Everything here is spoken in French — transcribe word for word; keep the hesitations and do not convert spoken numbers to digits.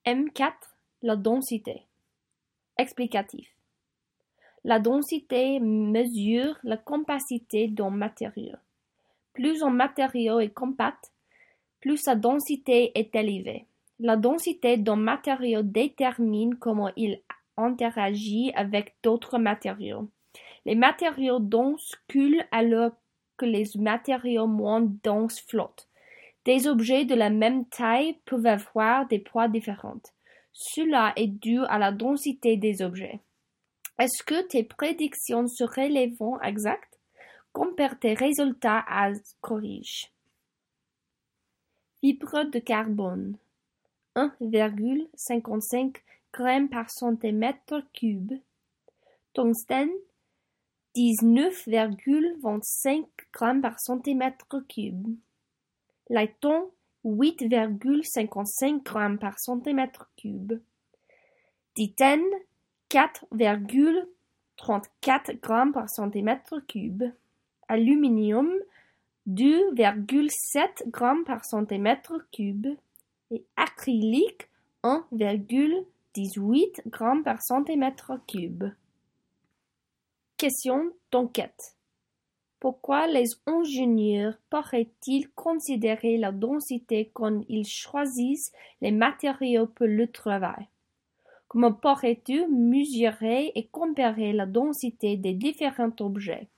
M quatre. La densité. Explicatif. La densité mesure la compacité d'un matériau. Plus un matériau est compact, plus sa densité est élevée. La densité d'un matériau détermine comment il interagit avec d'autres matériaux. Les matériaux denses coulent alors que les matériaux moins denses flottent. Des objets de la même taille peuvent avoir des poids différents. Cela est dû à la densité des objets. Est-ce que tes prédictions sur les vents exactes? Compare tes résultats à corrige. Fibre de carbone un virgule cinquante-cinq grammes par centimètre cube. Tungstène dix-neuf virgule vingt-cinq grammes par centimètre cube. Laiton huit virgule cinquante-cinq grammes par centimètre cube. Titane quatre virgule trente-quatre grammes par centimètre cube. Aluminium deux virgule sept grammes par centimètre cube. Et acrylique un virgule dix-huit grammes par centimètre cube. Question d'enquête. Pourquoi les ingénieurs pourraient-ils considérer la densité quand ils choisissent les matériaux pour le travail? Comment pourrais-tu mesurer et comparer la densité des différents objets?